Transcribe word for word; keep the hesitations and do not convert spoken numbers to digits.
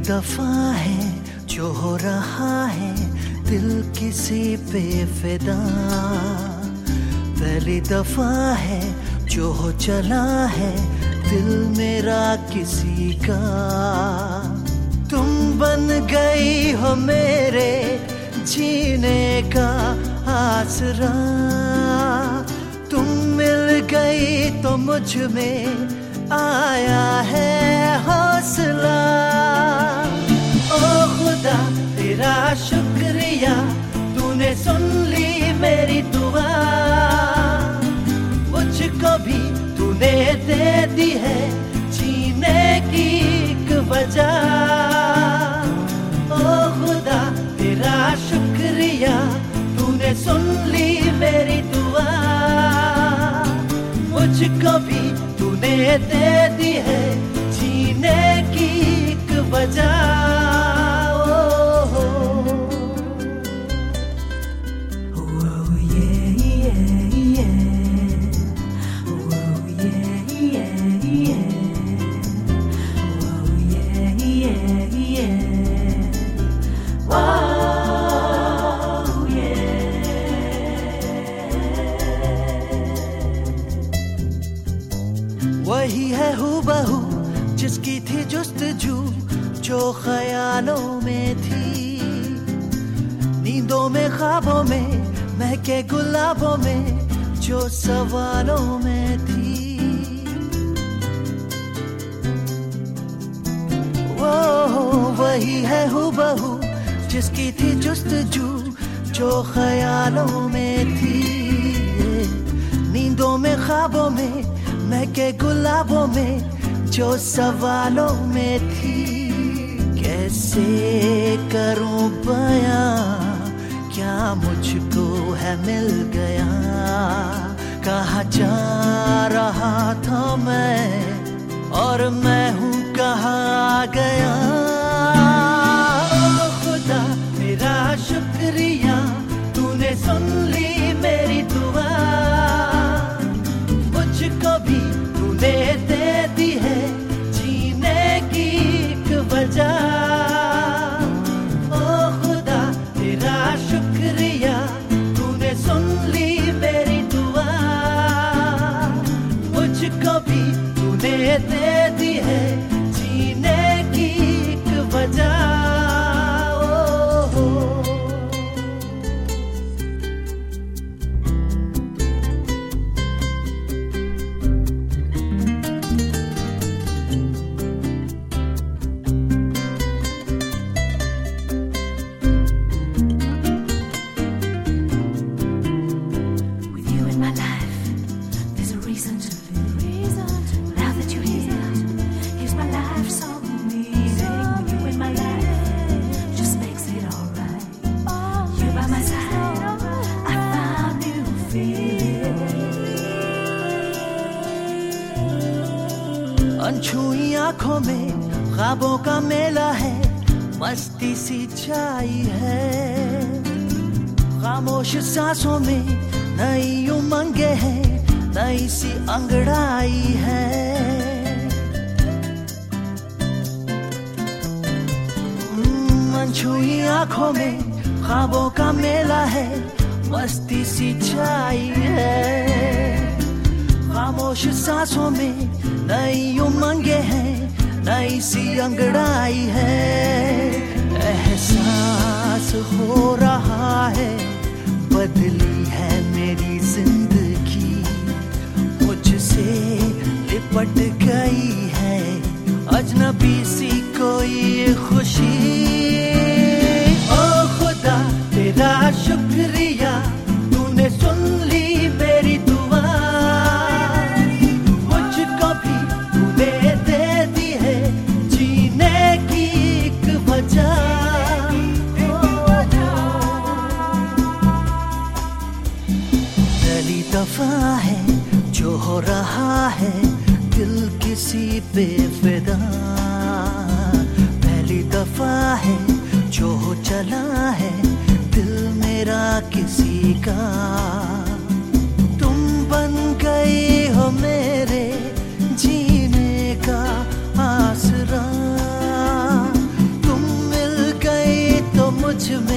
दफा है जो हो रहा है दिल किसी पे फिदा, पहली दफा है जो हो चला है दिल मेरा किसी का। तुम बन गई हो मेरे जीने का आसरा, तुम मिल गई तो मुझ में आया है हौसला। ओ खुदा तेरा शुक्रिया, तूने सुन ली मेरी दुआ, मुझको भी तूने दे दी है जीने की एक वजह। ओ खुदा तेरा शुक्रिया, तूने सुन ली मेरी दुआ, मुझको भी तूने दे दी है जीने की एक वजह। वही है हूबहू जिसकी थी जुस्तजू जो ख्यालों में थी, नींदों में ख्वाबों में महके गुलाबों में जो सवालों में थी। वो वही है हूबहू जिसकी थी जुस्तजू जो ख्यालों में थी, नींदों में ख्वाबों में महके गुलाबों में जो सवालों में थी। कैसे करूं बयां क्या मुझको है मिल गया, कहाँ जा रहा था मैं और मैं हूँ कहाँ आ गया। ओ खुदा मेरा शुक्रिया, तूने सुन ली मेरी दुआ, मुझको भी तूने दे दी है जीने की एक वजह। ओ खुदा तेरा शुक्रिया, तूने सुन ली मेरी दुआ, मुझको भी तूने दे दी है जीने की एक वजह। अनछुई आंखों में ख्वाबों का मेला है, मस्ती सी छाई है, खामोश सांसों में नई उमंगे हैं, नई सी अंगड़ाई है। अनछुई आंखों में ख्वाबों का मेला है, मस्ती सी छाई है, खामोश सांसों में नई उमंगे हैं, नई सी अंगड़ाई है। एहसास हो रहा है बदली है मेरी जिंदगी, मुझसे लिपट गई है अजनबी सी कोई खुशी। ओ खुदा तेरा शुक्रिया, तूने सुन ली मेरी दुआ, मुझको भी तूने दे दी है जीने की एक वजह। पहली दफा है जो हो रहा है दिल किसी पे फिदा, पहली दफा है जो हो चला है दिल मेरा किसी का। तुम बन गई हो मेरे जीने का आसरा, मुझ में